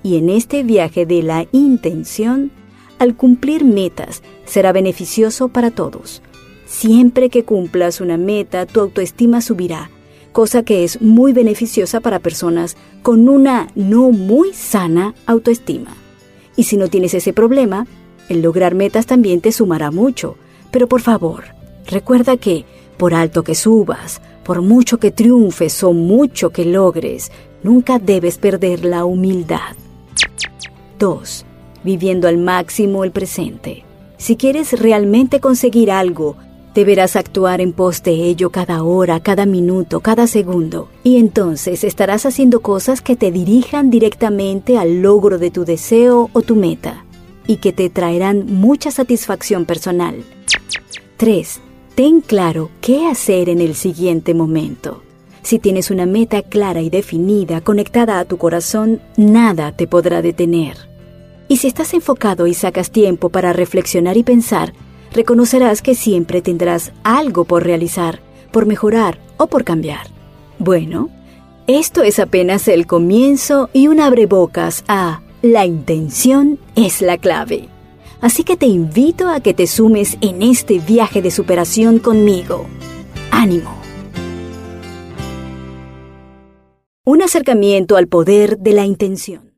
Y en este viaje de la intención, al cumplir metas, será beneficioso para todos. Siempre que cumplas una meta, tu autoestima subirá, cosa que es muy beneficiosa para personas con una no muy sana autoestima. Y si no tienes ese problema, el lograr metas también te sumará mucho. Pero por favor, recuerda que, por alto que subas, por mucho que triunfes o mucho que logres, nunca debes perder la humildad. 2. Viviendo al máximo el presente. Si quieres realmente conseguir algo, deberás actuar en pos de ello cada hora, cada minuto, cada segundo. Y entonces estarás haciendo cosas que te dirijan directamente al logro de tu deseo o tu meta, y que te traerán mucha satisfacción personal. 3. Ten claro qué hacer en el siguiente momento. Si tienes una meta clara y definida, conectada a tu corazón, nada te podrá detener. Y si estás enfocado y sacas tiempo para reflexionar y pensar, reconocerás que siempre tendrás algo por realizar, por mejorar o por cambiar. Bueno, esto es apenas el comienzo y un abrebocas a la intención es la clave. Así que te invito a que te sumes en este viaje de superación conmigo. ¡Ánimo! Un acercamiento al poder de la intención.